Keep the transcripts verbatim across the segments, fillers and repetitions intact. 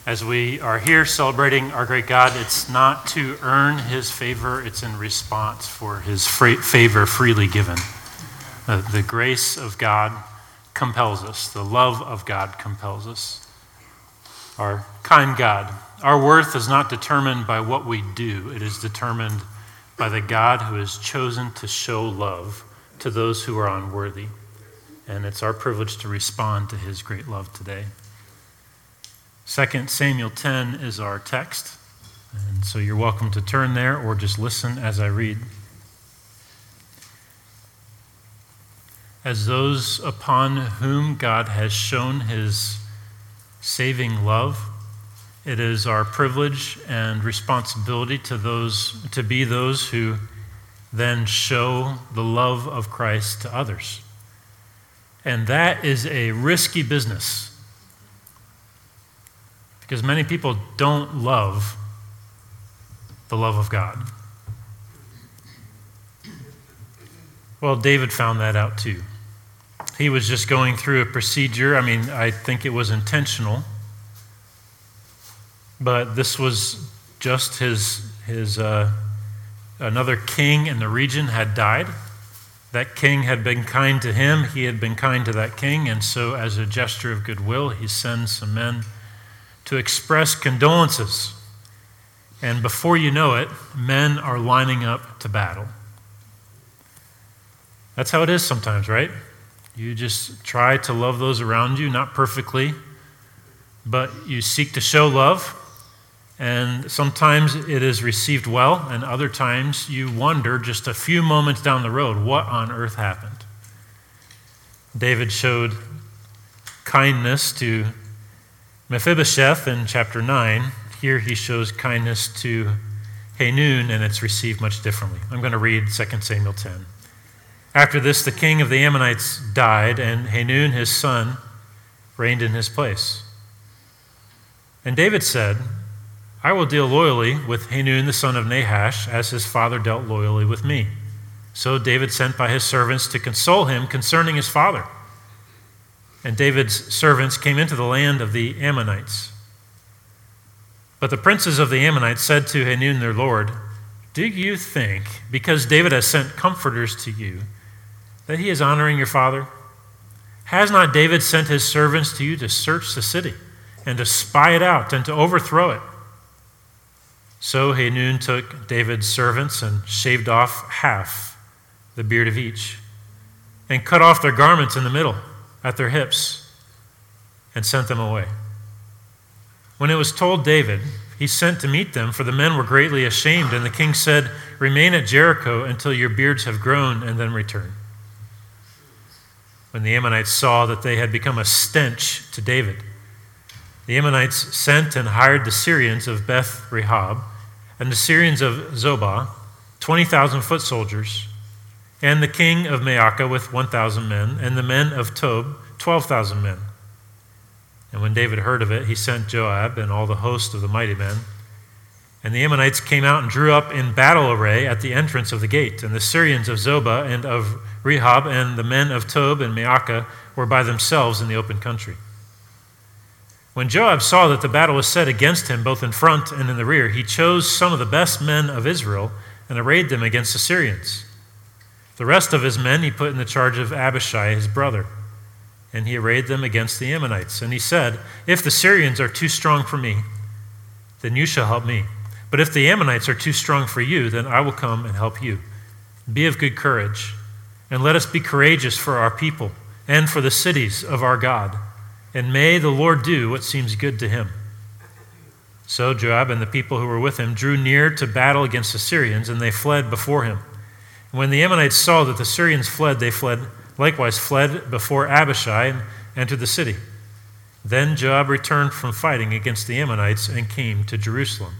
As we are here celebrating our great God, it's not to earn his favor, it's in response for his favor freely given. The, the grace of God compels us. The love of God compels us. Our kind God. Our worth is not determined by what we do. It is determined by the God who has chosen to show love to those who are unworthy. And it's our privilege to respond to his great love today. Second Samuel ten is our text, and so you're welcome to turn there or just listen as I read. As those upon whom God has shown his saving love, it is our privilege and responsibility to those to be those who then show the love of Christ to others. And that is a risky business. Because many people don't love the love of God. Well, David found that out too. He was just going through a procedure. I mean, I think it was intentional. But this was just his, his uh, another king in the region had died. That king had been kind to him. He had been kind to that king. And so as a gesture of goodwill, he sends some men to express condolences. And before you know it, men are lining up to battle. That's how it is sometimes, right? You just try to love those around you, not perfectly, but you seek to show love. And sometimes it is received well, and other times you wonder just a few moments down the road, what on earth happened? David showed kindness to Mephibosheth in chapter nine. Here he shows kindness to Hanun, and it's received much differently. I'm going to read Second Samuel ten. After this, the king of the Ammonites died, and Hanun, his son, reigned in his place. And David said, I will deal loyally with Hanun, the son of Nahash, as his father dealt loyally with me. So David sent by his servants to console him concerning his father. And David's servants came into the land of the Ammonites. But the princes of the Ammonites said to Hanun their lord, do you think, because David has sent comforters to you, that he is honoring your father? Has not David sent his servants to you to search the city, and to spy it out, and to overthrow it? So Hanun took David's servants and shaved off half the beard of each, and cut off their garments in the middle, at their hips, and sent them away. When it was told David, he sent to meet them, for the men were greatly ashamed, and the king said, remain at Jericho until your beards have grown, and then return. When the Ammonites saw that they had become a stench to David, the Ammonites sent and hired the Syrians of Beth Rehob and the Syrians of Zobah, twenty thousand foot soldiers, and the king of Maacah with one thousand men, and the men of Tob, twelve thousand men. And when David heard of it, he sent Joab and all the host of the mighty men. And the Ammonites came out and drew up in battle array at the entrance of the gate. And the Syrians of Zobah and of Rehob and the men of Tob and Maacah were by themselves in the open country. When Joab saw that the battle was set against him, both in front and in the rear, he chose some of the best men of Israel and arrayed them against the Syrians. The rest of his men he put in the charge of Abishai, his brother, and he arrayed them against the Ammonites. And he said, if the Syrians are too strong for me, then you shall help me. But if the Ammonites are too strong for you, then I will come and help you. Be of good courage, and let us be courageous for our people and for the cities of our God. And may the Lord do what seems good to him. So Joab and the people who were with him drew near to battle against the Syrians, and they fled before him. When the Ammonites saw that the Syrians fled, they fled, likewise fled before Abishai and entered the city. Then Joab returned from fighting against the Ammonites and came to Jerusalem.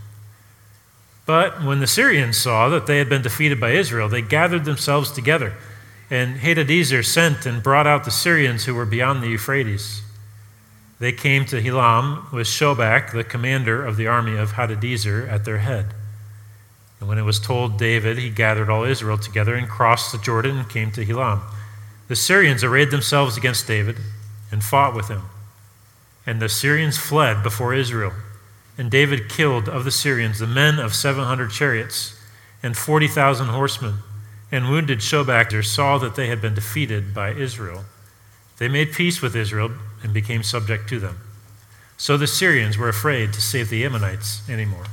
But when the Syrians saw that they had been defeated by Israel, they gathered themselves together, and Hadadezer sent and brought out the Syrians who were beyond the Euphrates. They came to Helam with Shobak, the commander of the army of Hadadezer, at their head. And when it was told David, he gathered all Israel together and crossed the Jordan and came to Helam. The Syrians arrayed themselves against David and fought with him. And the Syrians fled before Israel, And David killed of the Syrians the men of seven hundred chariots and forty thousand horsemen, and wounded Shobach, and saw that they had been defeated by Israel. They made peace with Israel and became subject to them. So the Syrians were afraid to save the Ammonites anymore.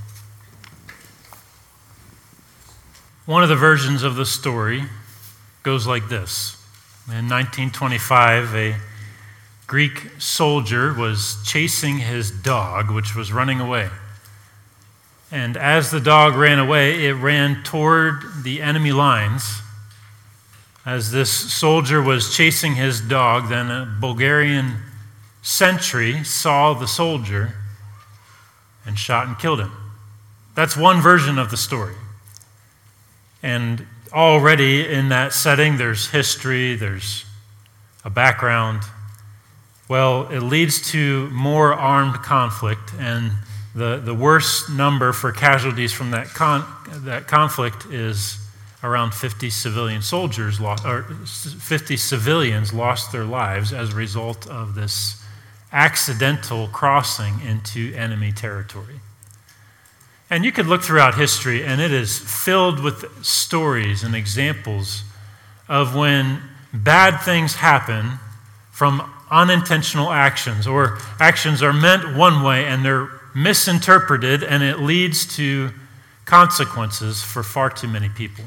One of the versions of the story goes like this. In nineteen twenty-five, a Greek soldier was chasing his dog, which was running away. And as the dog ran away, it ran toward the enemy lines. As this soldier was chasing his dog, then a Bulgarian sentry saw the soldier and shot and killed him. That's one version of the story. And already in that setting, there's history, there's a background. Well, it leads to more armed conflict, and the, the worst number for casualties from that con, that conflict is around fifty civilian soldiers, lost, or fifty civilians lost their lives as a result of this accidental crossing into enemy territory. And you could look throughout history, and it is filled with stories and examples of when bad things happen from unintentional actions, or actions are meant one way and they're misinterpreted, and it leads to consequences for far too many people.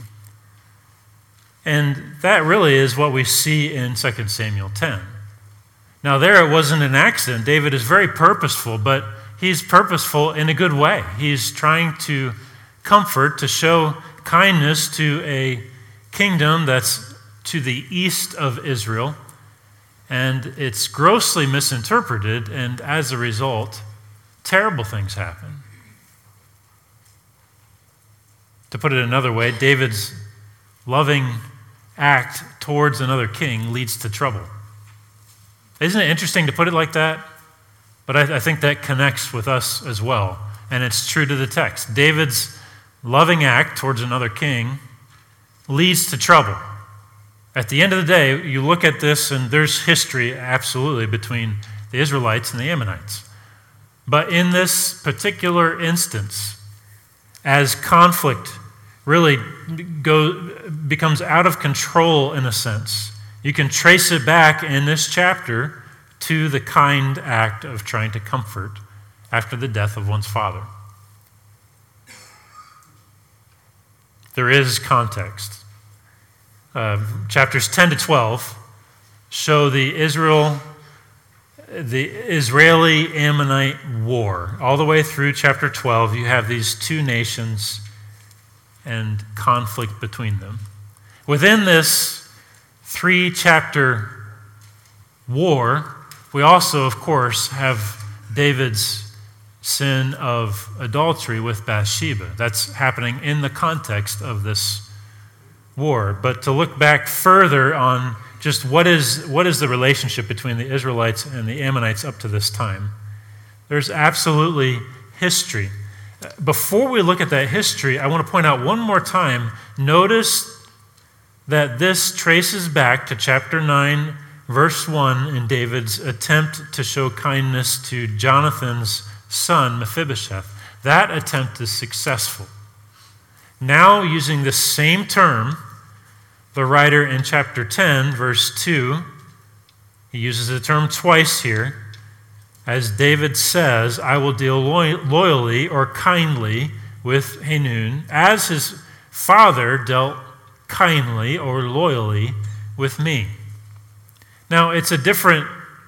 And that really is what we see in Second Samuel ten. Now there it wasn't an accident. David is very purposeful, but he's purposeful in a good way. He's trying to comfort, to show kindness to a kingdom that's to the east of Israel, and it's grossly misinterpreted, and as a result, terrible things happen. To put it another way, David's loving act towards another king leads to trouble. Isn't it interesting to put it like that? But I, I think that connects with us as well, and it's true to the text. David's loving act towards another king leads to trouble. At the end of the day, you look at this, and there's history, absolutely, between the Israelites and the Ammonites. But in this particular instance, as conflict really go, becomes out of control in a sense, you can trace it back in this chapter to the kind act of trying to comfort after the death of one's father. There is context. Uh, chapters ten to twelve show the Israel, the Israeli-Ammonite war. All the way through chapter twelve, you have these two nations and conflict between them. Within this three-chapter war, we also, of course, have David's sin of adultery with Bathsheba. That's happening in the context of this war. But to look back further on just what is what is the relationship between the Israelites and the Ammonites up to this time, there's absolutely history. Before we look at that history, I want to point out one more time, notice that this traces back to chapter nine, verse one, in David's attempt to show kindness to Jonathan's son, Mephibosheth. That attempt is successful. Now, using the same term, the writer in chapter ten, verse two, he uses the term twice here, as David says, I will deal loyally or kindly with Hanun, as his father dealt kindly or loyally with me. Now, it's a different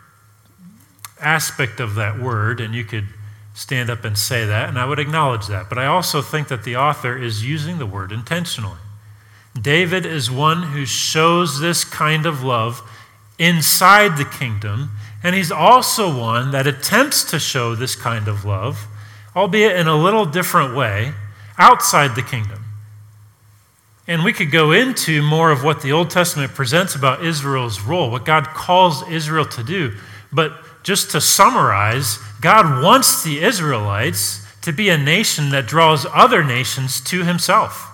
aspect of that word, and you could stand up and say that, and I would acknowledge that. But I also think that the author is using the word intentionally. David is one who shows this kind of love inside the kingdom, and he's also one that attempts to show this kind of love, albeit in a little different way, outside the kingdom. And we could go into more of what the Old Testament presents about Israel's role, what God calls Israel to do. But just to summarize, God wants the Israelites to be a nation that draws other nations to himself.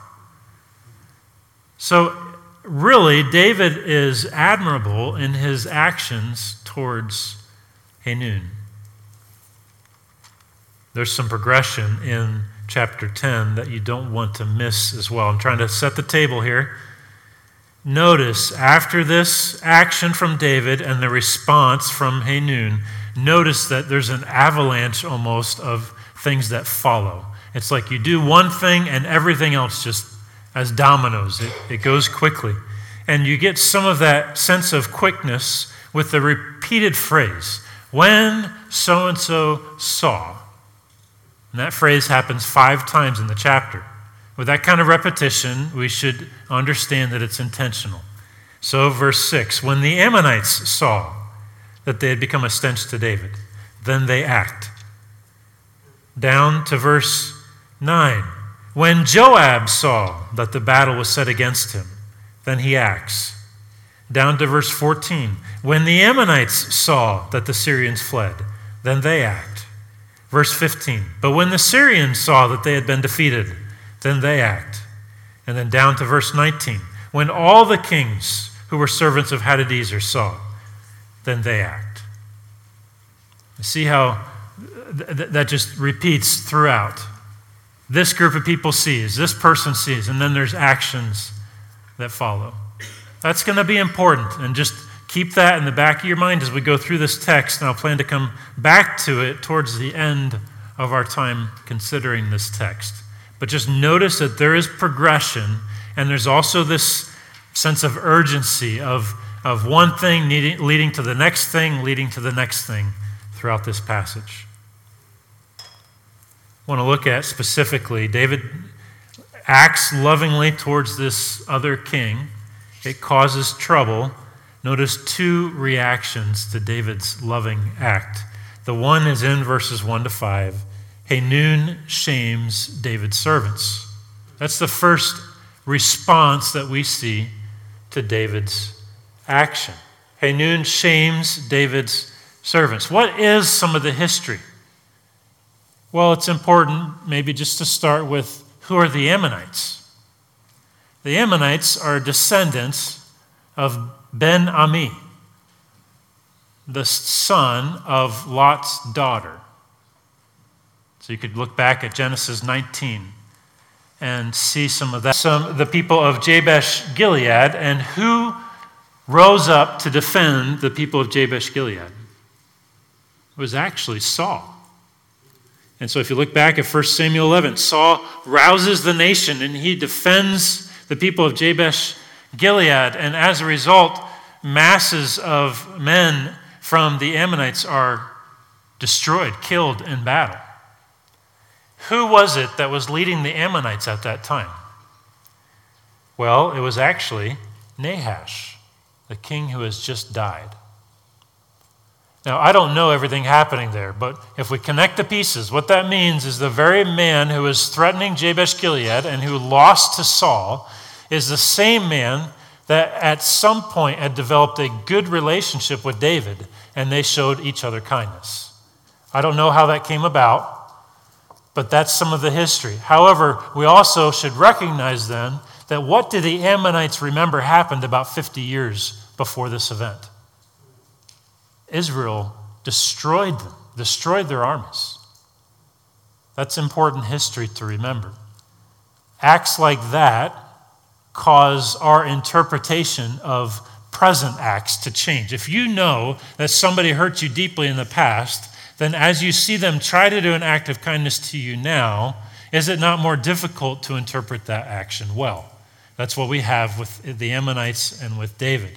So really, David is admirable in his actions towards Hanun. there's some progression in chapter ten that you don't want to miss as well. I'm trying to set the table here. Notice, after this action from David and the response from Hanun, notice that there's an avalanche almost of things that follow. It's like you do one thing and everything else just as dominoes. It, it goes quickly. And you get some of that sense of quickness with the repeated phrase, when so-and-so saw. And that phrase happens five times in the chapter. With that kind of repetition, we should understand that it's intentional. So, verse six, when the Ammonites saw that they had become a stench to David, then they act. Down to verse nine, when Joab saw that the battle was set against him, then he acts. Down to verse fourteen, when the Ammonites saw that the Syrians fled, then they act. Verse fifteen, but when the Syrians saw that they had been defeated, then they act. And then down to verse nineteen, when all the kings who were servants of Hadadezer saw, then they act. See how th- that just repeats throughout. This group of people sees, this person sees, and then there's actions that follow. That's going to be important, and just keep that in the back of your mind as we go through this text, and I'll plan to come back to it towards the end of our time considering this text. But just notice that there is progression, and there's also this sense of urgency of, of one thing needing, leading to the next thing, leading to the next thing throughout this passage. I want to look at specifically, David acts lovingly towards this other king. It causes trouble. Notice two reactions to David's loving act. The one is in verses one to five. Hanun shames David's servants. That's the first response that we see to David's action. Hanun shames David's servants. What is some of the history? Well, it's important maybe just to start with who are the Ammonites. The Ammonites are descendants of Ben-Ami, the son of Lot's daughter. So you could look back at Genesis nineteen and see some of that. Some the people of Jabesh Gilead, and who rose up to defend the people of Jabesh Gilead? It was actually Saul. And so if you look back at First Samuel eleven, Saul rouses the nation and he defends the people of Jabesh Gilead, and as a result, masses of men from the Ammonites are destroyed, killed in battle. Who was it that was leading the Ammonites at that time? Well, it was actually Nahash, the king who has just died. Now, I don't know everything happening there, but if we connect the pieces, what that means is the very man who was threatening Jabesh Gilead and who lost to Saul is the same man that at some point had developed a good relationship with David, and they showed each other kindness. I don't know how that came about, but that's some of the history. However, we also should recognize then that what did the Ammonites remember happened about fifty years before this event? Israel destroyed them, destroyed their armies. That's important history to remember. Acts like that cause our interpretation of present acts to change. If you know that somebody hurt you deeply in the past, then as you see them try to do an act of kindness to you now, is it not more difficult to interpret that action well? That's what we have with the Ammonites and with David.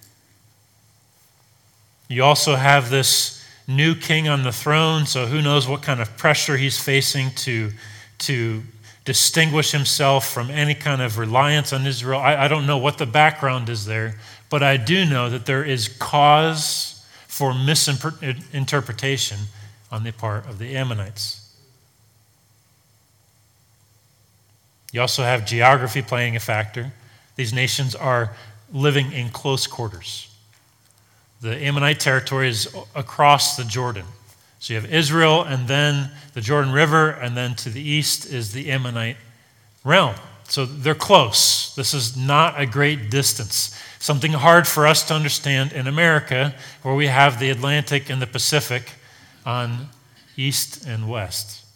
You also have this new king on the throne, so who knows what kind of pressure he's facing to, to distinguish himself from any kind of reliance on Israel. I, I don't know what the background is there, but I do know that there is cause for misinterpretation on the part of the Ammonites. You also have geography playing a factor. These nations are living in close quarters. The Ammonite territory is across the Jordan. So you have Israel, and then the Jordan River, and then to the east is the Ammonite realm. So they're close. This is not a great distance. Something hard for us to understand in America, where we have the Atlantic and the Pacific on east and west.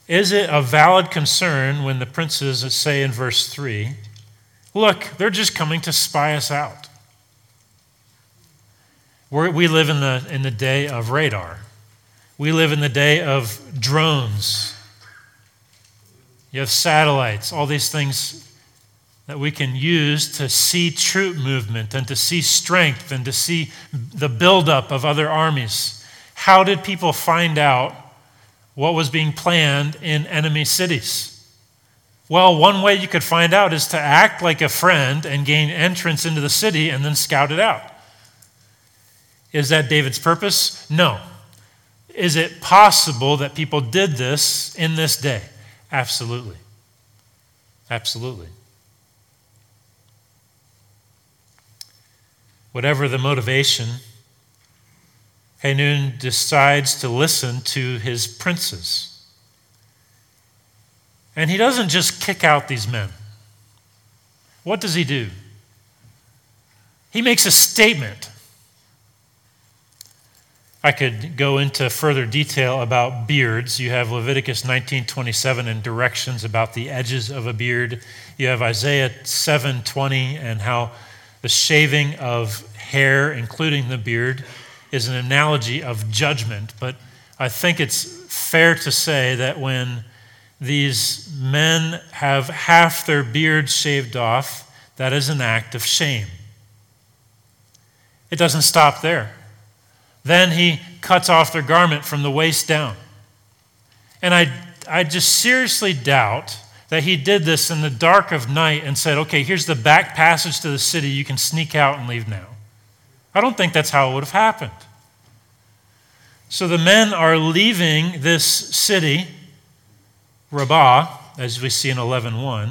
Is it a valid concern when the princes say in verse three, look, they're just coming to spy us out? We're, we live in the, in the day of radar. We live in the day of drones. You have satellites, all these things that we can use to see troop movement and to see strength and to see the buildup of other armies. How did people find out what was being planned in enemy cities? Well, one way you could find out is to act like a friend and gain entrance into the city and then scout it out. Is that David's purpose? No. Is it possible that people did this in this day? Absolutely. Absolutely. Whatever the motivation, Hanun decides to listen to his princes. And he doesn't just kick out these men. What does he do? He makes a statement. I could go into further detail about beards. You have Leviticus nineteen twenty-seven and directions about the edges of a beard. You have Isaiah seven twenty and how the shaving of hair, including the beard, is an analogy of judgment. But I think it's fair to say that when these men have half their beard shaved off, that is an act of shame. It doesn't stop there. Then he cuts off their garment from the waist down. And I, I just seriously doubt that he did this in the dark of night and said, okay, here's the back passage to the city. You can sneak out and leave now. I don't think that's how it would have happened. So the men are leaving this city, Rabbah, as we see in eleven one,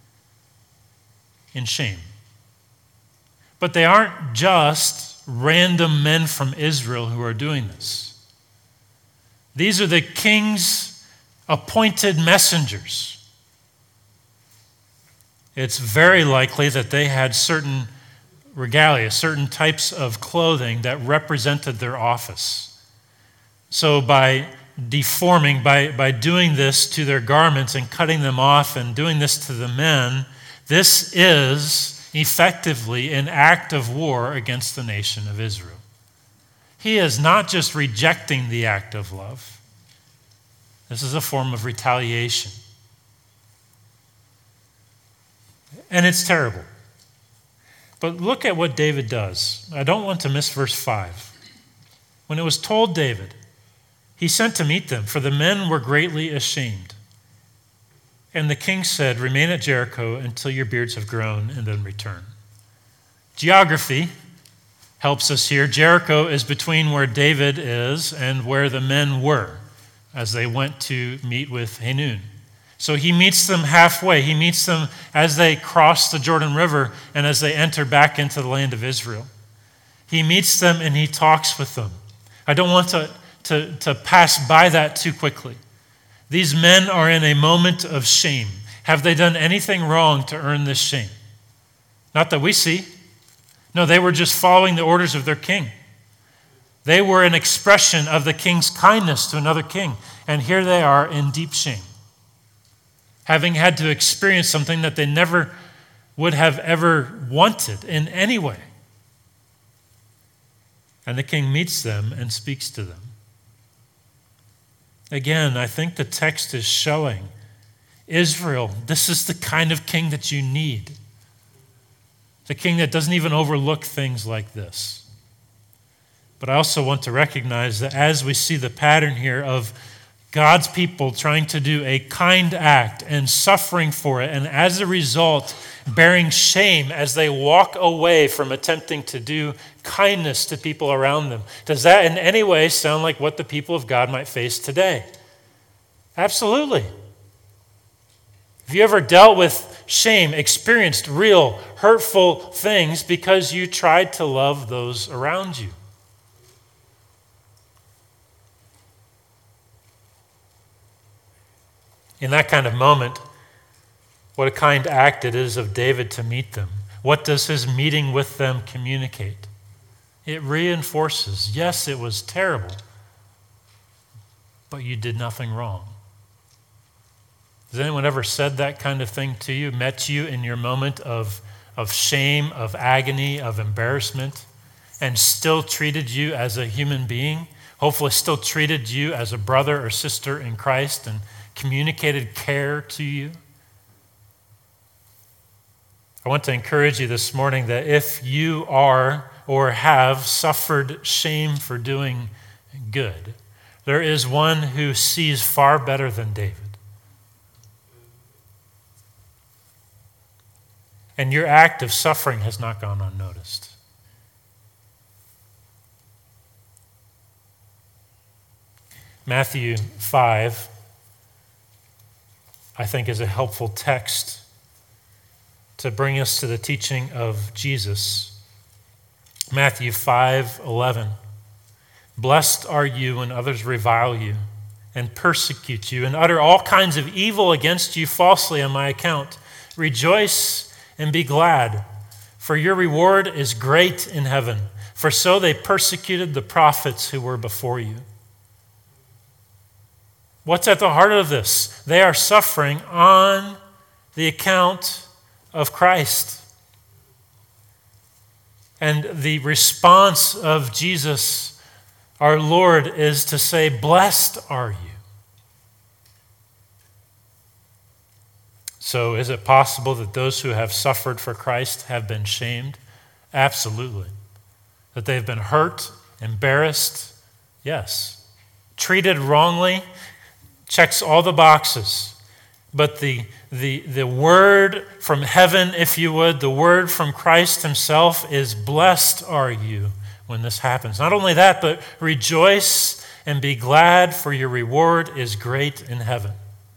in shame. But they aren't just random men from Israel who are doing this. These are the king's appointed messengers. It's very likely that they had certain regalia, certain types of clothing that represented their office. So by deforming, by, by doing this to their garments and cutting them off and doing this to the men, this is effectively an act of war against the nation of Israel. He is not just rejecting the act of love. This is a form of retaliation. And it's terrible. But look at what David does. I don't want to miss verse five. When it was told David, he sent to meet them, for the men were greatly ashamed. And the king said, remain at Jericho until your beards have grown, and then return. Geography helps us here. Jericho is between where David is and where the men were as they went to meet with Hanun. So he meets them halfway. He meets them as they cross the Jordan River and as they enter back into the land of Israel. He meets them and he talks with them. I don't want to, to, to pass by that too quickly. These men are in a moment of shame. Have they done anything wrong to earn this shame? Not that we see. No, they were just following the orders of their king. They were an expression of the king's kindness to another king. And here they are in deep shame, having had to experience something that they never would have ever wanted in any way. And the king meets them and speaks to them. Again, I think the text is showing Israel, this is the kind of king that you need. The king that doesn't even overlook things like this. But I also want to recognize that as we see the pattern here of God's people trying to do a kind act and suffering for it, and as a result, bearing shame as they walk away from attempting to do kindness to people around them. Does that in any way sound like what the people of God might face today? Absolutely. Have you ever dealt with shame, experienced real hurtful things because you tried to love those around you? In that kind of moment, what a kind act it is of David to meet them. What does his meeting with them communicate? It reinforces, yes, it was terrible, but you did nothing wrong. Has anyone ever said that kind of thing to you, met you in your moment of, of shame, of agony, of embarrassment, and still treated you as a human being? Hopefully still treated you as a brother or sister in Christ and communicated care to you? I want to encourage you this morning that if you are or have suffered shame for doing good, there is one who sees far better than David. And your act of suffering has not gone unnoticed. Matthew five, I think, is a helpful text to bring us to the teaching of Jesus. Matthew five eleven. Blessed are you when others revile you and persecute you and utter all kinds of evil against you falsely on my account. Rejoice and be glad, for your reward is great in heaven. For so they persecuted the prophets who were before you. What's at the heart of this? They are suffering on the account of Christ. And the response of Jesus, our Lord, is to say, blessed are you. So is it possible that those who have suffered for Christ have been shamed? Absolutely. That they've been hurt, embarrassed? Yes. Treated wrongly? Checks all the boxes. But the, the, the word from heaven, if you would, the word from Christ himself is, blessed are you when this happens. Not only that, but rejoice and be glad, for your reward is great in heaven.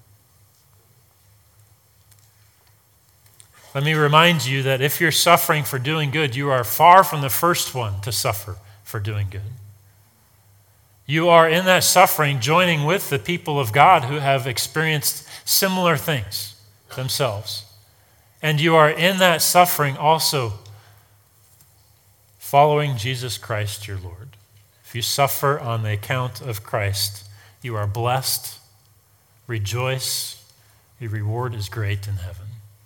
Let me remind you that if you're suffering for doing good, you are far from the first one to suffer for doing good. You are in that suffering joining with the people of God who have experienced similar things themselves. And you are in that suffering also following Jesus Christ your Lord. If you suffer on the account of Christ, you are blessed. Rejoice. Your reward is great in heaven.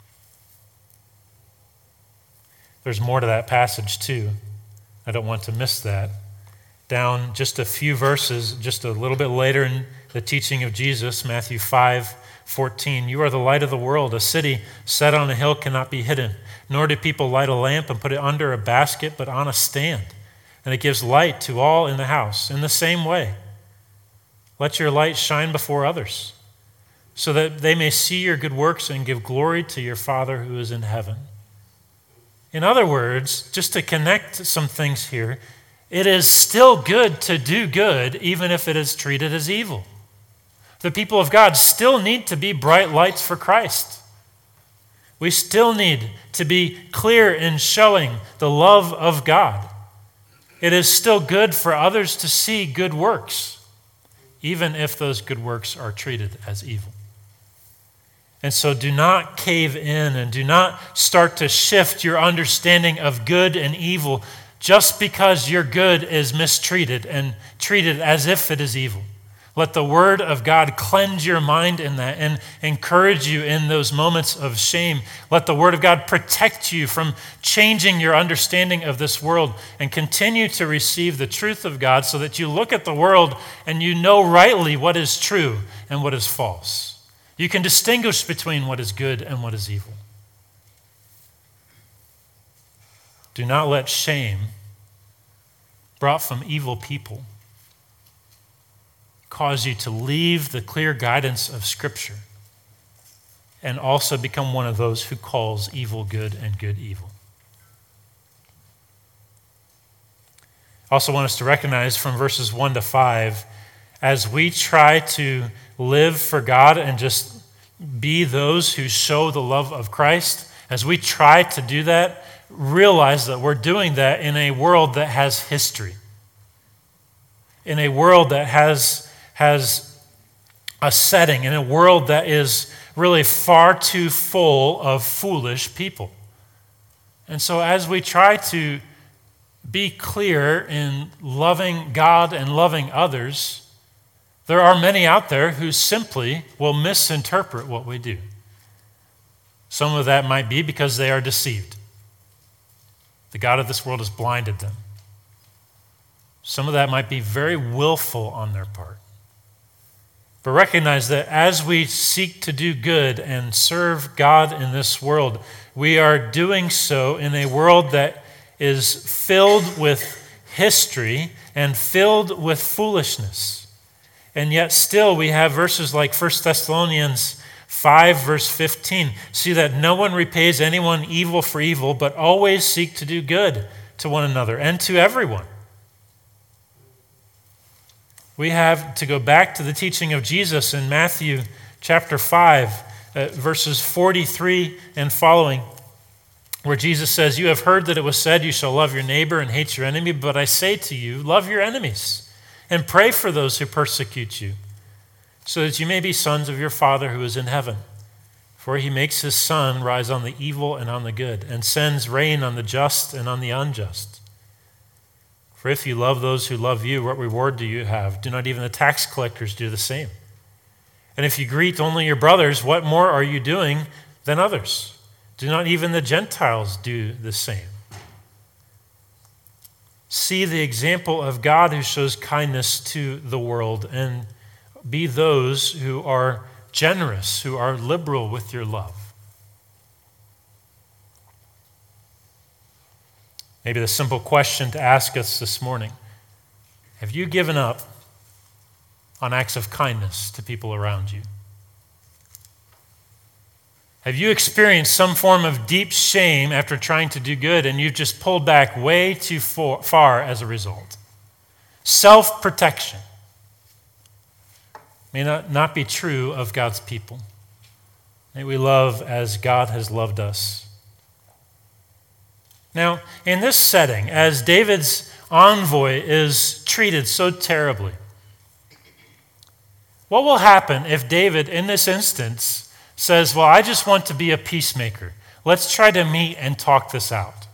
There's more to that passage too. I don't want to miss that. Down just a few verses, just a little bit later in the teaching of Jesus, Matthew five fourteen. You are the light of the world. A city set on a hill cannot be hidden, nor do people light a lamp and put it under a basket, but on a stand. And it gives light to all in the house. In the same way, let your light shine before others, so that they may see your good works and give glory to your Father who is in heaven. In other words, just to connect some things here, it is still good to do good even if it is treated as evil. The people of God still need to be bright lights for Christ. We still need to be clear in showing the love of God. It is still good for others to see good works, even if those good works are treated as evil. And so do not cave in and do not start to shift your understanding of good and evil just because your good is mistreated and treated as if it is evil. Let the word of God cleanse your mind in that and encourage you in those moments of shame. Let the word of God protect you from changing your understanding of this world and continue to receive the truth of God so that you look at the world and you know rightly what is true and what is false. You can distinguish between what is good and what is evil. Do not let shame brought from evil people cause you to leave the clear guidance of Scripture and also become one of those who calls evil good and good evil. I also want us to recognize from verses one to five, as we try to live for God and just be those who show the love of Christ, as we try to do that, realize that we're doing that in a world that has history, in a world that has, has a setting, in a world that is really far too full of foolish people. And so as we try to be clear in loving God and loving others, There are many out there who simply will misinterpret what we do. Some of that might be because they are deceived. The God of this world has blinded them. Some of that might be very willful on their part. But recognize that as we seek to do good and serve God in this world, we are doing so in a world that is filled with history and filled with foolishness. And yet still we have verses like First Thessalonians five, verse fifteen. See that no one repays anyone evil for evil, but always seek to do good to one another and to everyone. We have to go back to the teaching of Jesus in Matthew chapter five, uh, verses forty-three and following, where Jesus says, "You have heard that it was said, you shall love your neighbor and hate your enemy, but I say to you, love your enemies and pray for those who persecute you, so that you may be sons of your Father who is in heaven. For he makes his sun rise on the evil and on the good, and sends rain on the just and on the unjust. For if you love those who love you, what reward do you have? Do not even the tax collectors do the same? And if you greet only your brothers, what more are you doing than others? Do not even the Gentiles do the same? See the example of God who shows kindness to the world, and be those who are generous, who are liberal with your love." Maybe the simple question to ask us this morning: have you given up on acts of kindness to people around you? Have you experienced some form of deep shame after trying to do good and you've just pulled back way too far as a result? Self-protection may not, not be true of God's people. May we love as God has loved us. Now, in this setting, as David's envoy is treated so terribly, what will happen if David, in this instance, says, well, I just want to be a peacemaker. Let's try to meet and talk this out?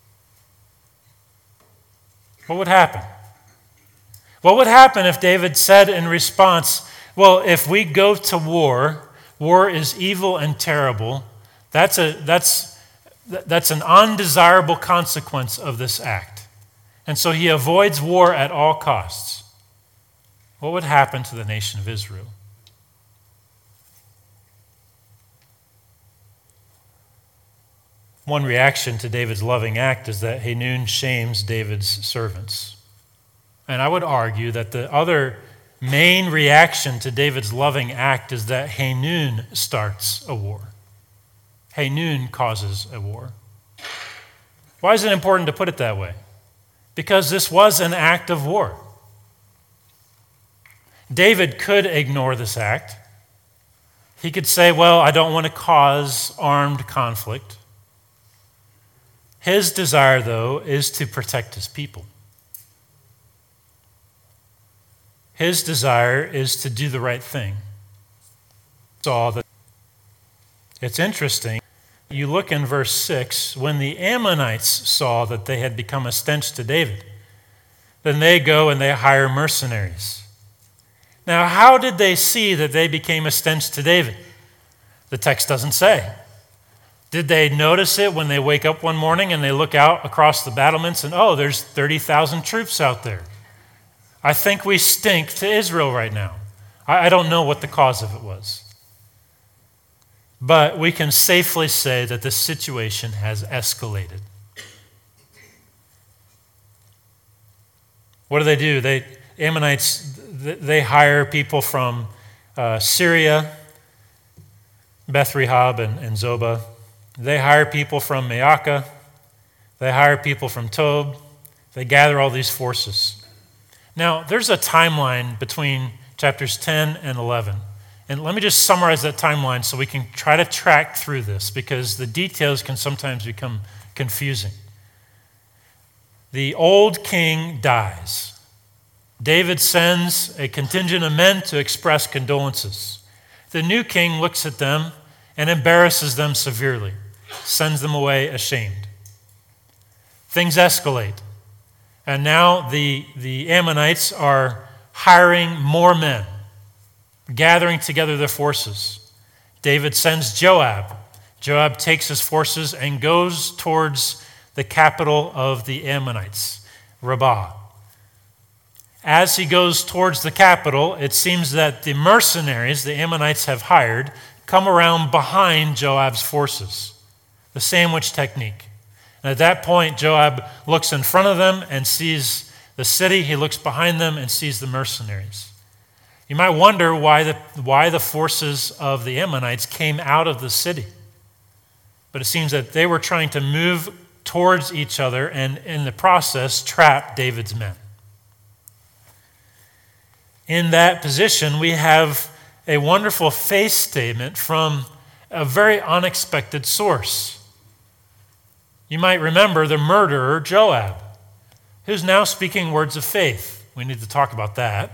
What would happen? What would happen if David said in response, well, if we go to war, war is evil and terrible. That's a, that's, that's an undesirable consequence of this act. And so he avoids war at all costs. What would happen to the nation of Israel? One reaction to David's loving act is that Hanun shames David's servants. And I would argue that the other main reaction to David's loving act is that Hanun starts a war. Hanun causes a war. Why is it important to put it that way? Because this was an act of war. David could ignore this act. He could say, well, I don't want to cause armed conflict. His desire, though, is to protect his people. His desire is to do the right thing. Saw that. It's interesting. You look in verse six, when the Ammonites saw that they had become a stench to David, then they go and they hire mercenaries. Now, how did they see that they became a stench to David? The text doesn't say. Did they notice it when they wake up one morning and they look out across the battlements and, oh, there's thirty thousand troops out there? I think we stink to Israel right now. I, I don't know what the cause of it was. But we can safely say that the situation has escalated. What do they do? They Ammonites, they hire people from uh, Syria, Beth Rehob and, and Zobah. They hire people from Maacah. They hire people from Tob. They gather all these forces. Now, there's a timeline between chapters ten and eleven. And let me just summarize that timeline so we can try to track through this, because the details can sometimes become confusing. The old king dies. David sends a contingent of men to express condolences. The new king looks at them and embarrasses them severely, sends them away ashamed. Things escalate. And now the, the Ammonites are hiring more men gathering together their forces. David sends Joab. Joab takes his forces and goes towards the capital of the Ammonites, Rabbah. As he goes towards the capital, it seems that the mercenaries the Ammonites have hired come around behind Joab's forces, the sandwich technique. And at that point, Joab looks in front of them and sees the city. He looks behind them and sees the mercenaries. You might wonder why the, why the forces of the Ammonites came out of the city. But it seems that they were trying to move towards each other and in the process trap David's men. In that position, we have a wonderful faith statement from a very unexpected source. You might remember the murderer, Joab, who's now speaking words of faith. We need to talk about that.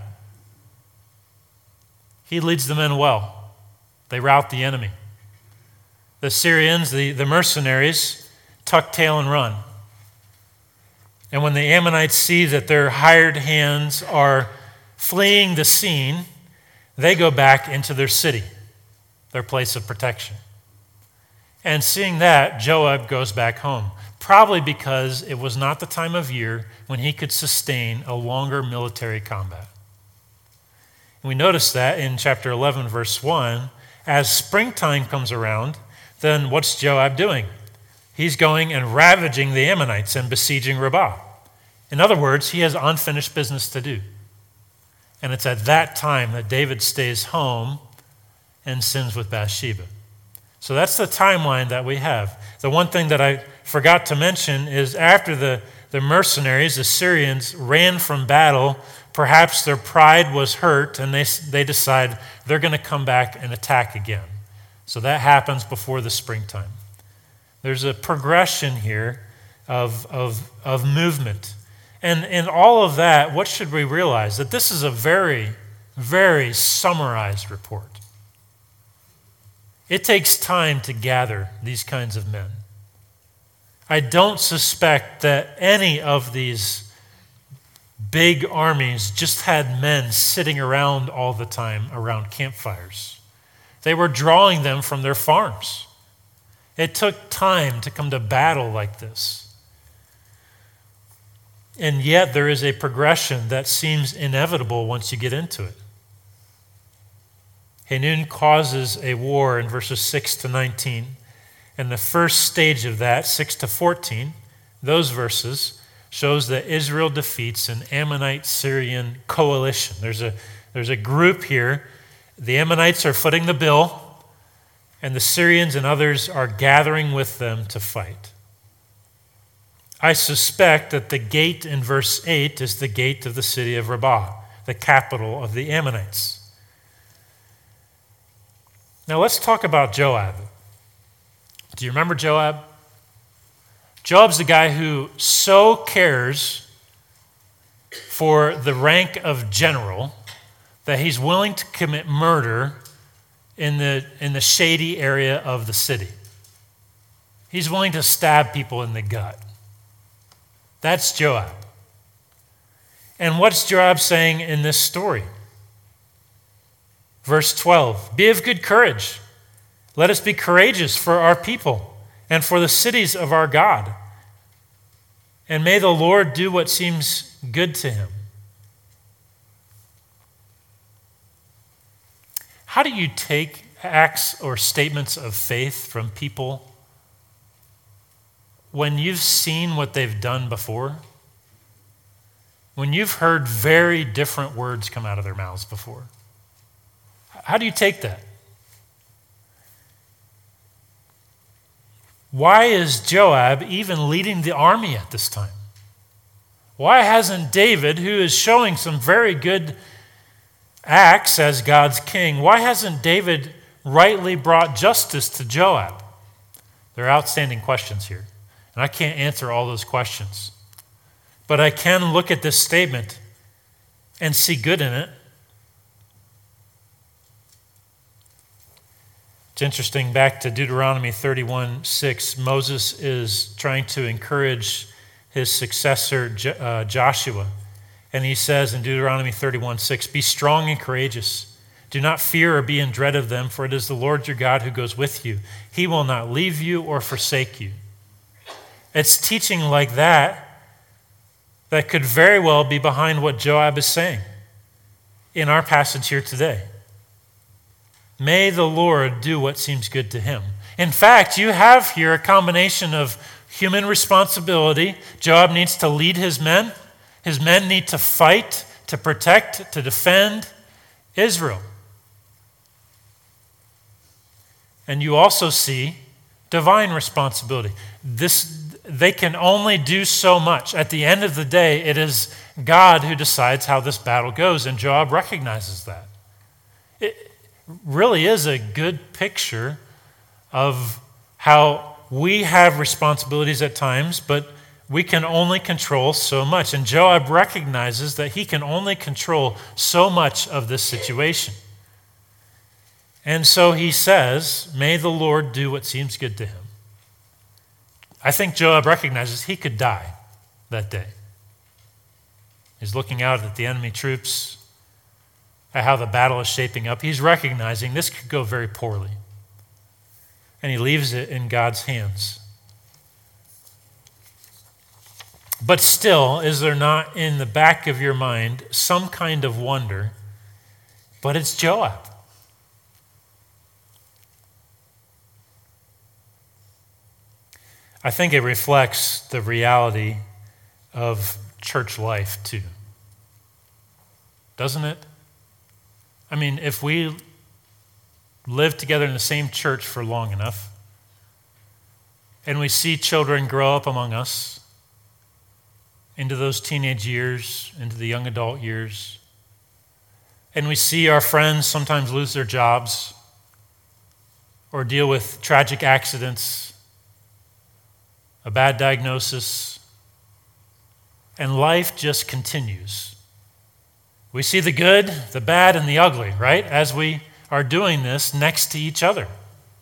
He leads the men well. They rout the enemy. The Syrians, the, the mercenaries, tuck tail and run. And when the Ammonites see that their hired hands are fleeing the scene, they go back into their city, their place of protection. And seeing that, Joab goes back home, probably because it was not the time of year when he could sustain a longer military combat. And we notice that in chapter eleven, verse one, as springtime comes around, then what's Joab doing? He's going and ravaging the Ammonites and besieging Rabbah. In other words, he has unfinished business to do. And it's at that time that David stays home and sins with Bathsheba. So that's the timeline that we have. The one thing that I forgot to mention is after the, the mercenaries, the Syrians, ran from battle, perhaps their pride was hurt and they, they decide they're going to come back and attack again. So that happens before the springtime. There's a progression here of, of, of movement. And in all of that, what should we realize? That this is a very, very summarized report. It takes time to gather these kinds of men. I don't suspect that any of these big armies just had men sitting around all the time around campfires. They were drawing them from their farms. It took time to come to battle like this. And yet there is a progression that seems inevitable once you get into it. Hanun causes a war in verses six to nineteen. And the first stage of that, six to fourteen, those verses, shows that Israel defeats an Ammonite-Syrian coalition. There's a, there's a group here. The Ammonites are footing the bill, and the Syrians and others are gathering with them to fight. I suspect that the gate in verse eight is the gate of the city of Rabbah, the capital of the Ammonites. Now let's talk about Joab. Do you remember Joab? Joab's the guy who so cares for the rank of general that he's willing to commit murder in the, in the shady area of the city. He's willing to stab people in the gut. That's Joab. And what's Joab saying in this story? Verse twelve, be of good courage. Let us be courageous for our people and for the cities of our God. And may the Lord do what seems good to him. How do you take acts or statements of faith from people when you've seen what they've done before? When you've heard very different words come out of their mouths before? How do you take that? Why is Joab even leading the army at this time? Why hasn't David, who is showing some very good acts as God's king, why hasn't David rightly brought justice to Joab? There are outstanding questions here, and I can't answer all those questions. But I can look at this statement and see good in it. It's interesting, back to Deuteronomy thirty-one six, Moses is trying to encourage his successor uh, Joshua. And he says in Deuteronomy thirty-one six, be strong and courageous. Do not fear or be in dread of them, for it is the Lord your God who goes with you. He will not leave you or forsake you. It's teaching like that that could very well be behind what Joab is saying in our passage here today. May the Lord do what seems good to him. In fact, you have here a combination of human responsibility. Joab needs to lead his men. His men need to fight, to protect, to defend Israel. And you also see divine responsibility. This, they can only do so much. At the end of the day, it is God who decides how this battle goes, and Joab recognizes that. It really is a good picture of how we have responsibilities at times, but we can only control so much. And Joab recognizes that he can only control so much of this situation. And so he says, may the Lord do what seems good to him. I think Joab recognizes he could die that day. He's looking out at the enemy troops, at how the battle is shaping up. He's recognizing this could go very poorly. And he leaves it in God's hands. But still, is there not in the back of your mind some kind of wonder, but it's Joab. I think it reflects the reality of church life too. Doesn't it? I mean, if we live together in the same church for long enough, and we see children grow up among us into those teenage years, into the young adult years, and we see our friends sometimes lose their jobs or deal with tragic accidents, a bad diagnosis, and life just continues. We see the good, the bad, and the ugly, right? As we are doing this next to each other.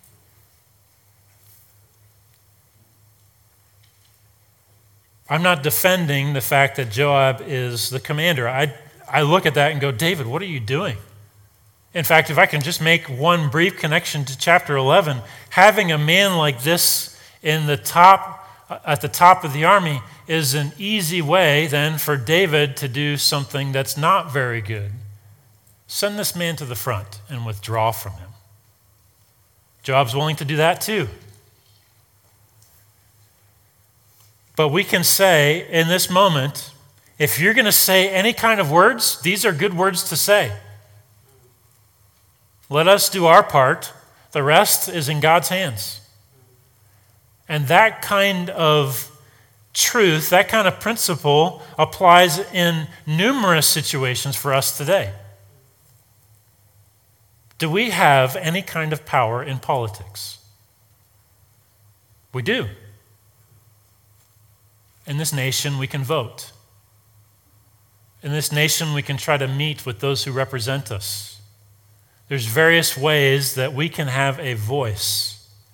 I'm not defending the fact that Joab is the commander. I, I look at that and go, David, what are you doing? In fact, if I can just make one brief connection to chapter eleven, having a man like this in the top at the top of the army is an easy way then for David to do something that's not very good. Send this man to the front and withdraw from him. Joab's willing to do that too. But we can say in this moment, if you're going to say any kind of words, these are good words to say. Let us do our part. The rest is in God's hands. And that kind of truth, that kind of principle applies in numerous situations for us today. Do we have any kind of power in politics? We do. In this nation, we can vote. In this nation, we can try to meet with those who represent us. There's various ways that we can have a voice.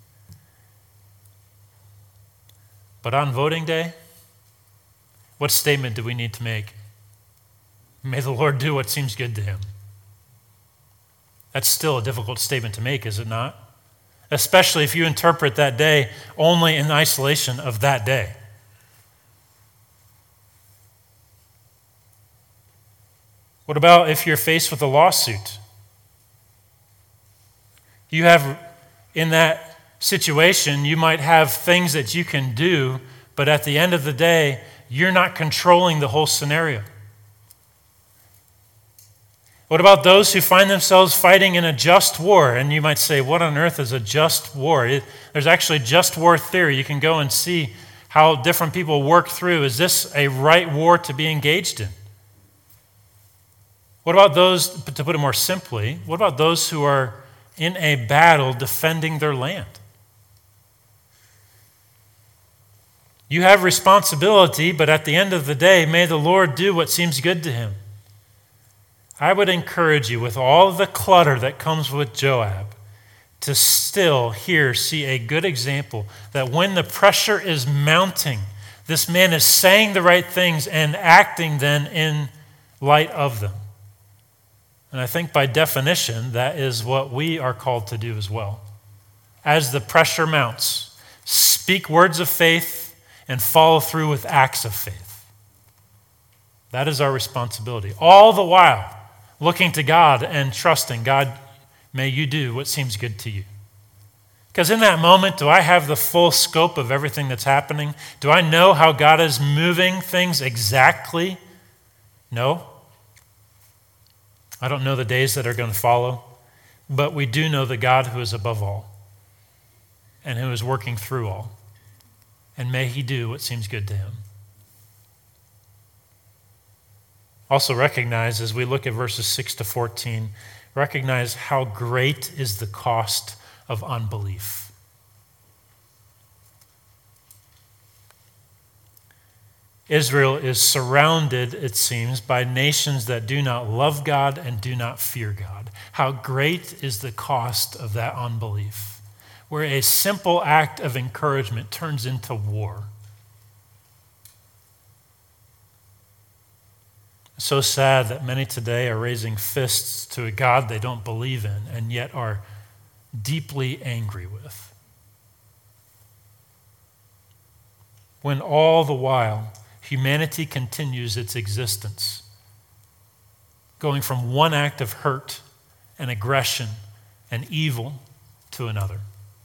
But on voting day, what statement do we need to make? May the Lord do what seems good to him. That's still a difficult statement to make, is it not? Especially if you interpret that day only in isolation of that day. What about if you're faced with a lawsuit? You have, in that situation, you might have things that you can do, but at the end of the day, you're not controlling the whole scenario. What about those who find themselves fighting in a just war? And you might say, what on earth is a just war? It, there's actually just war theory. You can go and see how different people work through. Is this a right war to be engaged in? What about those, to put it more simply, what about those who are in a battle defending their land? You have responsibility, but at the end of the day, may the Lord do what seems good to him. I would encourage you, with all the clutter that comes with Joab, to still here see a good example that when the pressure is mounting, this man is saying the right things and acting then in light of them. And I think by definition, that is what we are called to do as well. As the pressure mounts, speak words of faith and follow through with acts of faith. That is our responsibility. All the while, looking to God and trusting, God, may you do what seems good to you. Because in that moment, do I have the full scope of everything that's happening? Do I know how God is moving things exactly? No. I don't know the days that are going to follow, but we do know the God who is above all and who is working through all. And may he do what seems good to him. Also recognize, as we look at verses six to fourteen, recognize how great is the cost of unbelief. Israel is surrounded, it seems, by nations that do not love God and do not fear God. How great is the cost of that unbelief, where a simple act of encouragement turns into war. It's so sad that many today are raising fists to a God they don't believe in and yet are deeply angry with. When all the while, humanity continues its existence, going from one act of hurt and aggression and evil to another.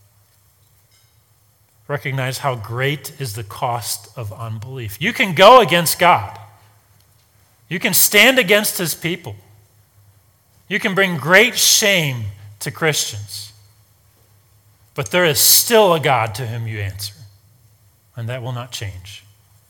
Recognize how great is the cost of unbelief. You can go against God. You can stand against his people. You can bring great shame to Christians. But there is still a God to whom you answer, and that will not change.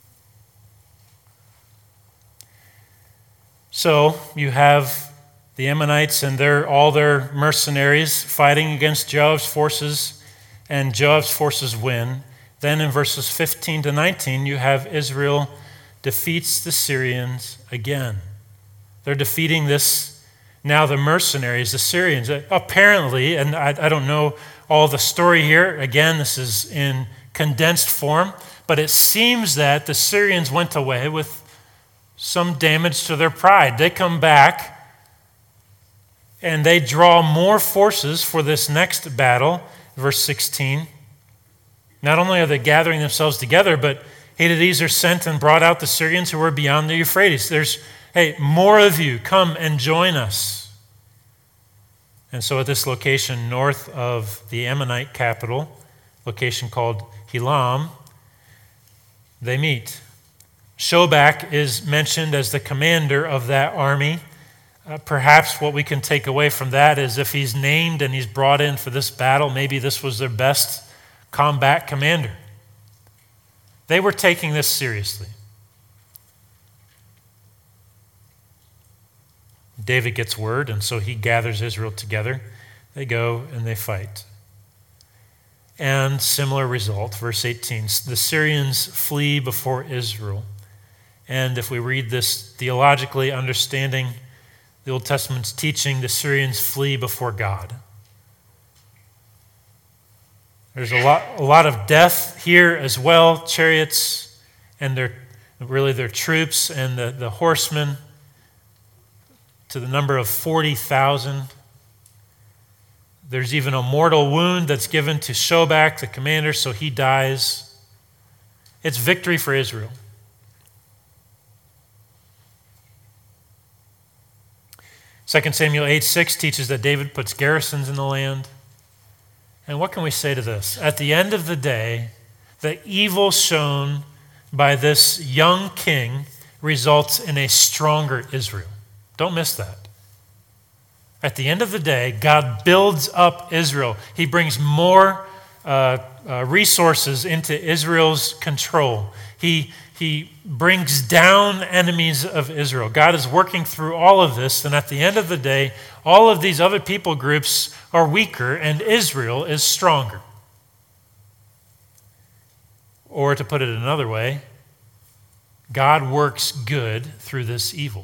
So you have the Ammonites and their, all their mercenaries fighting against Joab's forces, and Joab's forces win. Then in verses fifteen to nineteen, you have Israel defeats the Syrians again. They're defeating this, now the mercenaries, the Syrians. Apparently, and I, I don't know all the story here, again, this is in condensed form, but it seems that the Syrians went away with some damage to their pride. They come back and they draw more forces for this next battle, verse sixteen. Not only are they gathering themselves together, but Hadadezer sent and brought out the Syrians who were beyond the Euphrates. There's, hey, more of you, come and join us. And so at this location north of the Ammonite capital, location called Helam, they meet. Shobak is mentioned as the commander of that army. Uh, perhaps what we can take away from that is if he's named and he's brought in for this battle, maybe this was their best combat commander. They were taking this seriously. David gets word, and so he gathers Israel together. They go and they fight. And similar result, verse eighteen, the Syrians flee before Israel. And if we read this theologically, understanding the Old Testament's teaching, the Syrians flee before God. There's a lot, a lot of death here as well. Chariots and their, really their troops and the, the horsemen to the number of forty thousand. There's even a mortal wound that's given to Shobak, the commander, so he dies. It's victory for Israel. Second Samuel eight six teaches that David puts garrisons in the land. And what can we say to this? At the end of the day, the evil shown by this young king results in a stronger Israel. Don't miss that. At the end of the day, God builds up Israel. He brings more uh, uh, resources into Israel's control. He, he brings down enemies of Israel. God is working through all of this, and at the end of the day, all of these other people groups are weaker, and Israel is stronger. Or to put it another way, God works good through this evil.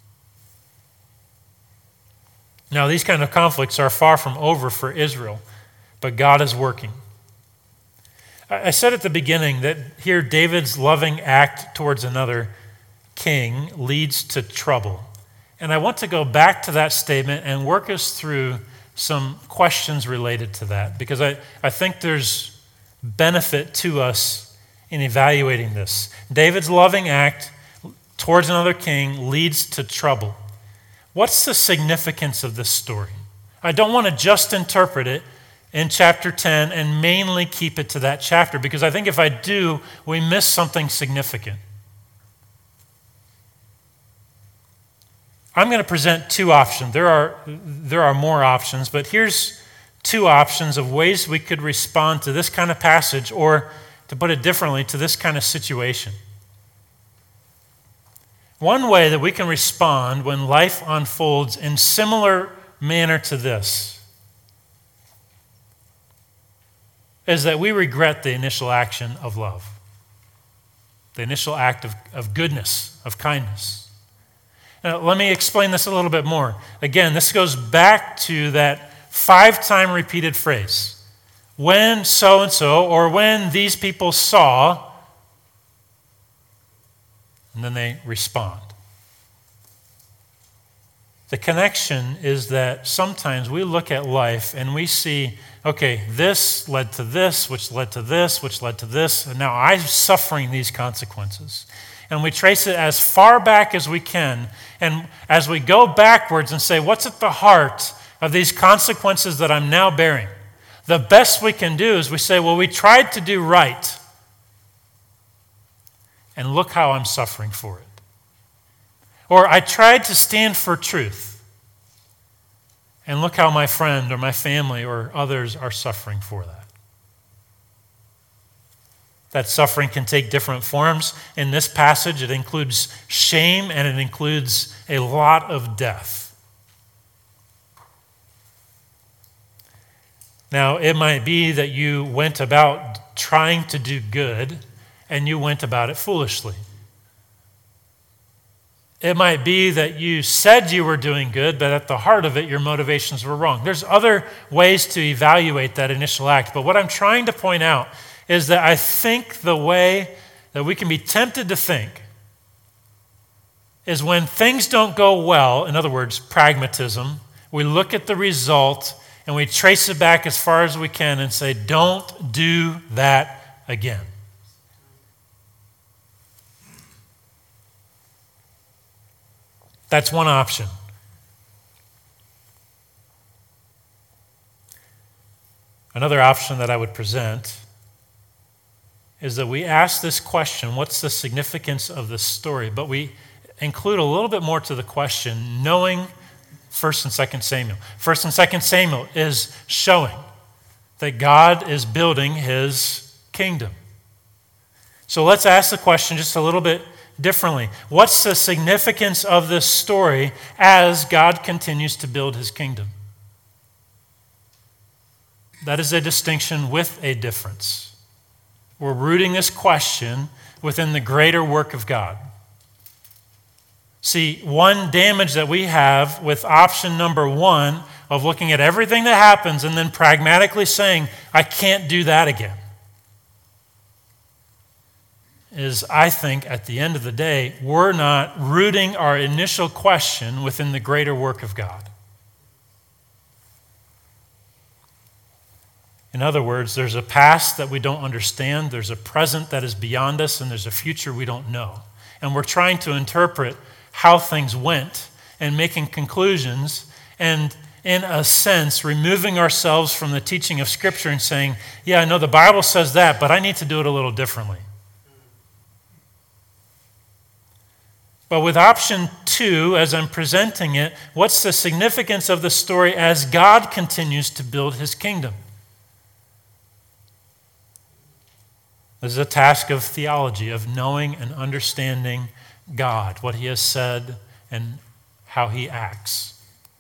Now, these kind of conflicts are far from over for Israel, but God is working. I said at the beginning that here David's loving act towards another king leads to trouble. And I want to go back to that statement and work us through some questions related to that, because I, I think there's benefit to us in evaluating this. David's loving act towards another king leads to trouble. What's the significance of this story? I don't want to just interpret it in chapter ten and mainly keep it to that chapter, because I think if I do, we miss something significant. I'm going to present two options. There are, there are more options, but here's two options of ways we could respond to this kind of passage, or to put it differently, to this kind of situation. One way that we can respond when life unfolds in similar manner to this is that we regret the initial action of love, the initial act of, of goodness, of kindness. Now, let me explain this a little bit more. Again, this goes back to that five-time repeated phrase. When so-and-so, or when these people saw, and then they respond. The connection is that sometimes we look at life and we see, okay, this led to this, which led to this, which led to this, and now I'm suffering these consequences. And we trace it as far back as we can. And as we go backwards and say, what's at the heart of these consequences that I'm now bearing? The best we can do is we say, well, we tried to do right. And look how I'm suffering for it. Or I tried to stand for truth. And look how my friend or my family or others are suffering for that. That suffering can take different forms. In this passage, it includes shame and it includes a lot of death. Now, it might be that you went about trying to do good and you went about it foolishly. It might be that you said you were doing good, but at the heart of it, your motivations were wrong. There's other ways to evaluate that initial act, but what I'm trying to point out is that I think the way that we can be tempted to think is when things don't go well, in other words, pragmatism, we look at the result and we trace it back as far as we can and say, don't do that again. That's one option. Another option that I would present is that we ask this question, what's the significance of this story? But we include a little bit more to the question, knowing First and Second Samuel. First and Second Samuel is showing that God is building his kingdom. So let's ask the question just a little bit differently. What's the significance of this story as God continues to build his kingdom? That is a distinction with a difference. We're rooting this question within the greater work of God. See, one damage that we have with option number one of looking at everything that happens and then pragmatically saying, I can't do that again, is I think at the end of the day, we're not rooting our initial question within the greater work of God. In other words, there's a past that we don't understand, there's a present that is beyond us, and there's a future we don't know. And we're trying to interpret how things went and making conclusions and, in a sense, removing ourselves from the teaching of Scripture and saying, yeah, I know the Bible says that, but I need to do it a little differently. But with option two, as I'm presenting it, what's the significance of the story as God continues to build his kingdom? This is a task of theology, of knowing and understanding God, what he has said, and how he acts.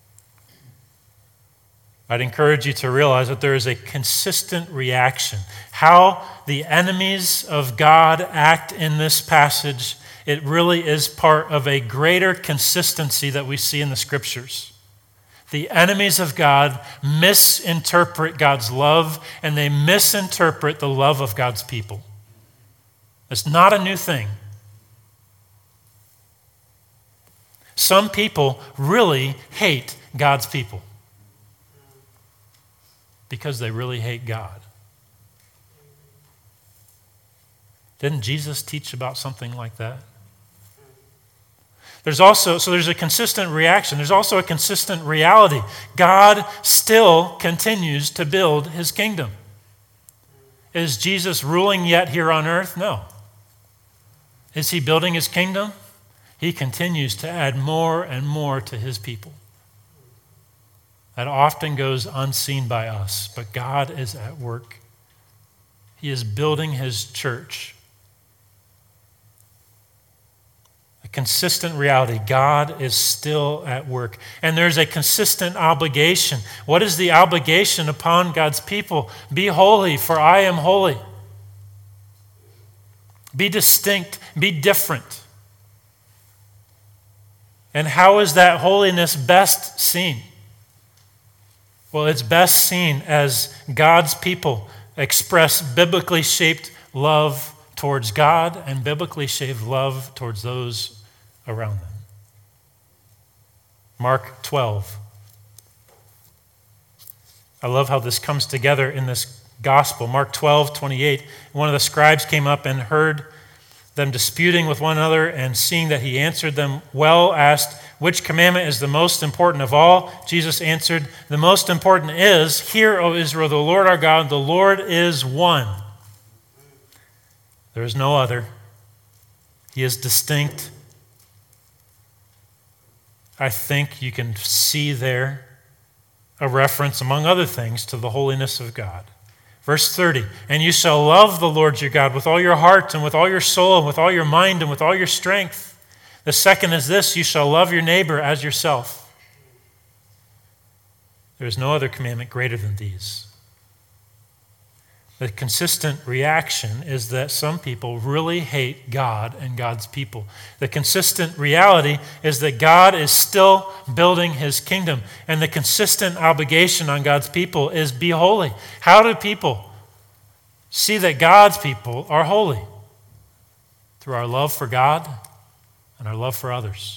I'd encourage you to realize that there is a consistent reaction. How the enemies of God act in this passage, it really is part of a greater consistency that we see in the Scriptures. The enemies of God misinterpret God's love, and they misinterpret the love of God's people. It's not a new thing. Some people really hate God's people because they really hate God. Didn't Jesus teach about something like that? There's also, so there's a consistent reaction. There's also a consistent reality. God still continues to build his kingdom. Is Jesus ruling yet here on earth? No. Is he building his kingdom? He continues to add more and more to his people. That often goes unseen by us, but God is at work. He is building his church. A consistent reality. God is still at work. And there's a consistent obligation. What is the obligation upon God's people? Be holy, for I am holy. Be distinct. Be different. And how is that holiness best seen? Well, it's best seen as God's people express biblically shaped love towards God and biblically shaped love towards those around them. Mark twelve. I love how this comes together in this gospel. Mark twelve, twenty-eight. One of the scribes came up and heard them disputing with one another, and seeing that he answered them well, asked, which commandment is the most important of all? Jesus answered, the most important is, hear, O Israel, the Lord our God, the Lord is one. There is no other. He is distinct. I think you can see there a reference, among other things, to the holiness of God. Verse thirty, and you shall love the Lord your God with all your heart and with all your soul and with all your mind and with all your strength. The second is this, you shall love your neighbor as yourself. There is no other commandment greater than these. The consistent reaction is that some people really hate God and God's people. The consistent reality is that God is still building his kingdom. And the consistent obligation on God's people is be holy. How do people see that God's people are holy? Through our love for God and our love for others.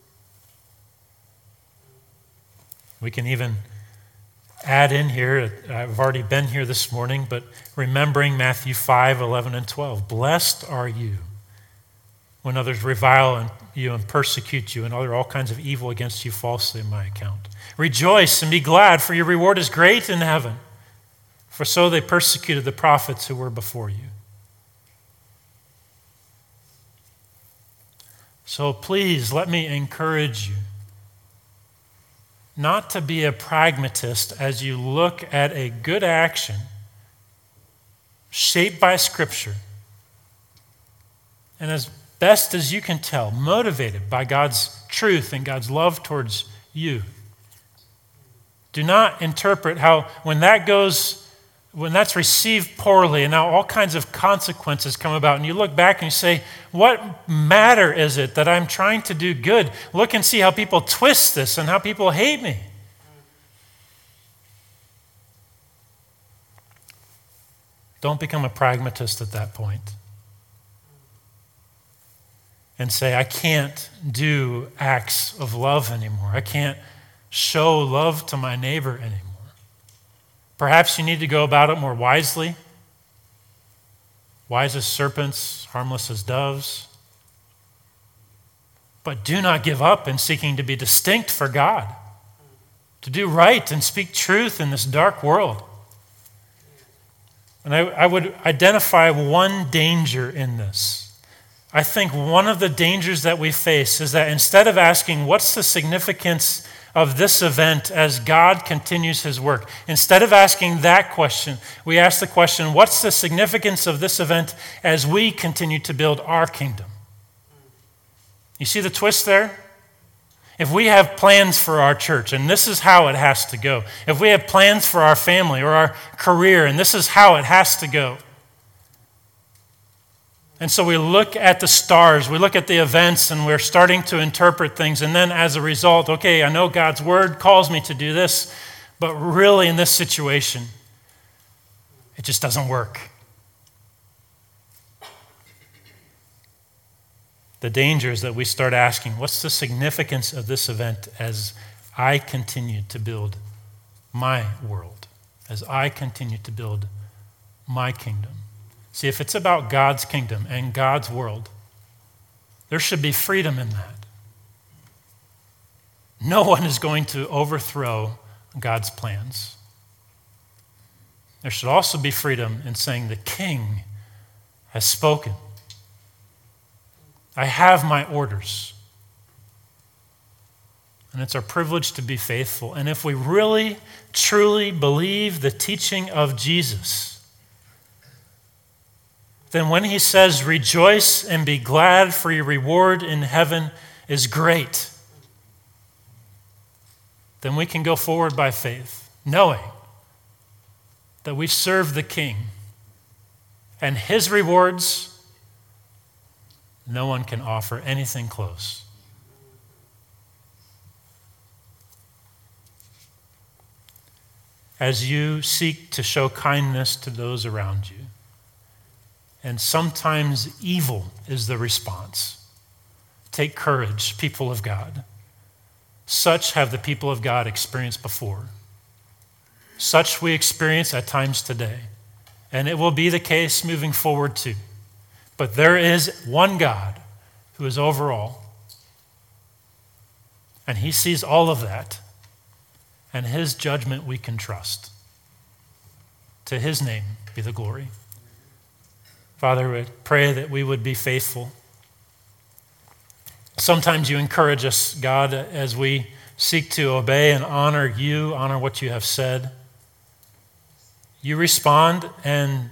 We can even add in here, I've already been here this morning, but remembering Matthew five, eleven, and twelve. Blessed are you when others revile you and persecute you and utter all kinds of evil against you falsely on my account. Rejoice and be glad, for your reward is great in heaven. For so they persecuted the prophets who were before you. So please let me encourage you not to be a pragmatist as you look at a good action shaped by Scripture and as best as you can tell, motivated by God's truth and God's love towards you. Do not interpret how when that goes, when that's received poorly and now all kinds of consequences come about and you look back and you say, what matter is it that I'm trying to do good? Look and see how people twist this and how people hate me. Don't become a pragmatist at that point and say, I can't do acts of love anymore. I can't show love to my neighbor anymore. Perhaps you need to go about it more wisely. Wise as serpents, harmless as doves. But do not give up in seeking to be distinct for God, to do right and speak truth in this dark world. And I, I would identify one danger in this. I think one of the dangers that we face is that instead of asking, what's the significance of this event as God continues his work, instead of asking that question, we ask the question, what's the significance of this event as we continue to build our kingdom? You see the twist there? If we have plans for our church, and this is how it has to go. If we have plans for our family or our career, and this is how it has to go. And so we look at the stars, we look at the events, and we're starting to interpret things. And then as a result, okay, I know God's word calls me to do this, but really in this situation, it just doesn't work. the danger is that we start asking, what's the significance of this event as I continue to build my world, as I continue to build my kingdom? See, if it's about God's kingdom and God's world, there should be freedom in that. No one is going to overthrow God's plans. There should also be freedom in saying the King has spoken. I have my orders. And it's our privilege to be faithful. And if we really, truly believe the teaching of Jesus, then when he says, rejoice and be glad, for your reward in heaven is great, then we can go forward by faith, knowing that we serve the King, and his rewards, no one can offer anything close. As you seek to show kindness to those around you, and sometimes evil is the response, take courage, people of God. Such have the people of God experienced before. Such we experience at times today. And it will be the case moving forward too. But there is one God who is over all. And he sees all of that. And his judgment we can trust. To his name be the glory. Father, we pray that we would be faithful. Sometimes you encourage us, God, as we seek to obey and honor you, honor what you have said. You respond, and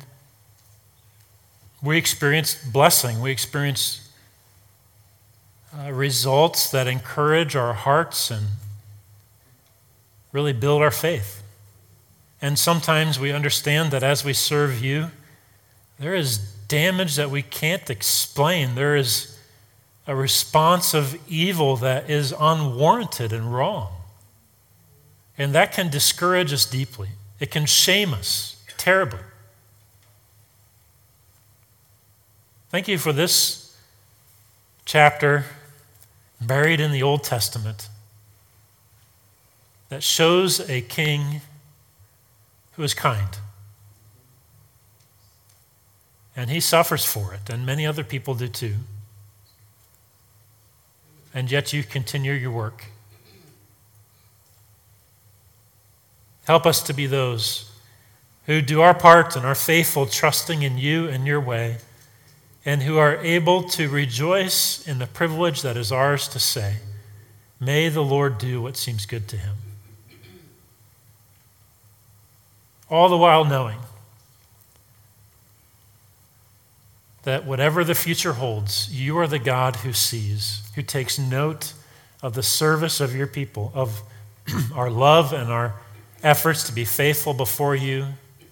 we experience blessing. We experience uh, results that encourage our hearts and really build our faith. And sometimes we understand that as we serve you, there is damage that we can't explain. There is a response of evil that is unwarranted and wrong. And that can discourage us deeply. It can shame us terribly. Thank you for this chapter buried in the Old Testament that shows a king who is kind. And he suffers for it, and many other people do too. And yet you continue your work. Help us to be those who do our part and are faithful, trusting in you and your way, and who are able to rejoice in the privilege that is ours to say, may the Lord do what seems good to him. All the while knowing that whatever the future holds, you are the God who sees, who takes note of the service of your people, of our love and our efforts to be faithful before you,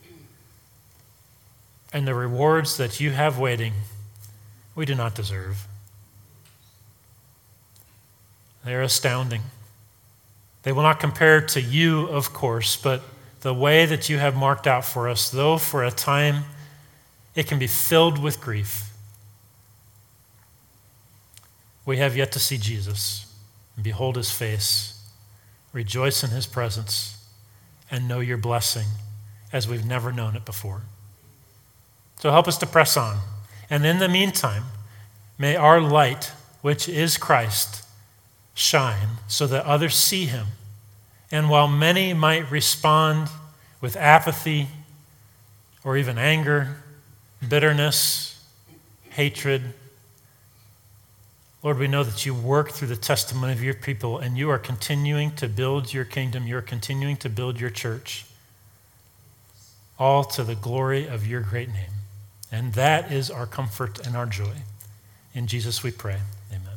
and the rewards that you have waiting, we do not deserve. They are astounding. They will not compare to you, of course, but the way that you have marked out for us, though for a time it can be filled with grief. We have yet to see Jesus and behold his face, rejoice in his presence, and know your blessing as we've never known it before. So help us to press on. And in the meantime, may our light, which is Christ, shine so that others see him. And while many might respond with apathy or even anger, bitterness, hatred, Lord, we know that you work through the testimony of your people, and you are continuing to build your kingdom. You're continuing to build your church, all to the glory of your great name. And that is our comfort and our joy. In Jesus we pray. Amen.